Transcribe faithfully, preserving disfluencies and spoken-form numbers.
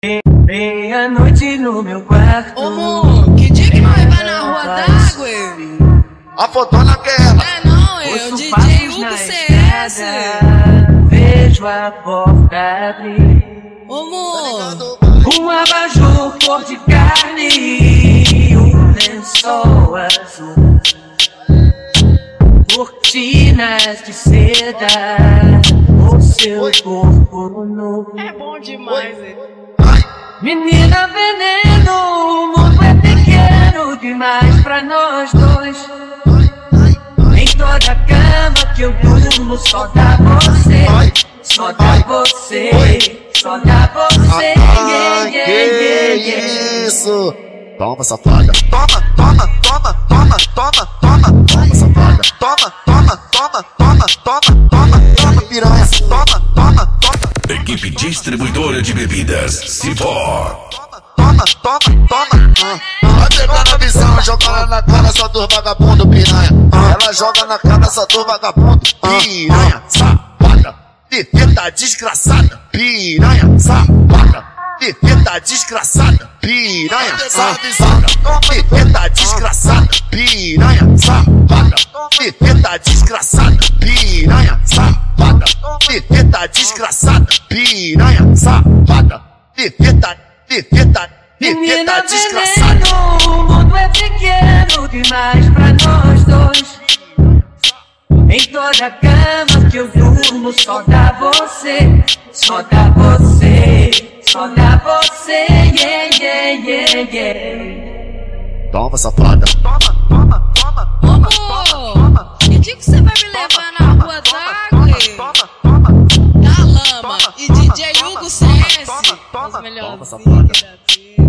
Meia-noite no meu quarto. Ô, amor, que dia que nós vai na rua d'água? A fotona que é ela. É não, é o D J Hugo C S. Vejo a porta abrir. Ô, amor, Um abajur cor de carne e um lençol azul. Cortinas de seda, o seu corpo nu. é bom demais, hein? Menina veneno, o mundo é pequeno demais pra nós dois. Em toda cama que eu durmo só dá você, só dá você, só dá você. Ah, Yeah, yeah, yeah, yeah. isso? Toma, safada. Toma, toma, toma, toma, toma, toma. Toma, safada. Toma, toma, toma, toma, toma, toma, toma, piranha. Toma, toma, toma. Equipe distribuidora de bebidas Cipó. Toma, toma, toma. Vai pegando a visão, jogando na cara só dos vagabundo, piranha. Ela joga na cara só dos vagabundo, piranha, safada. Perfeita desgraçada, piranha, safada. Perfeita desgraçada, piranha, safada. Perfeita desgraçada, piranha, safada. Perfeita desgraçada, piranha, safada. Perfeita desgraçada, piranha, safada. Perfeita, perfeita, Menina perfeita desgraçada. veneno, o mundo é pequeno demais pra nós dois. Em toda cama que eu durmo só dá você, só dá você, só dá você. Yeah, yeah, yeah, yeah. Toma, safada. Toma, toma, toma, toma, Amor, toma. que dia que você vai me levar na rua d'água? Da Lama e D J Hugo C S, os melhores safada. daqui.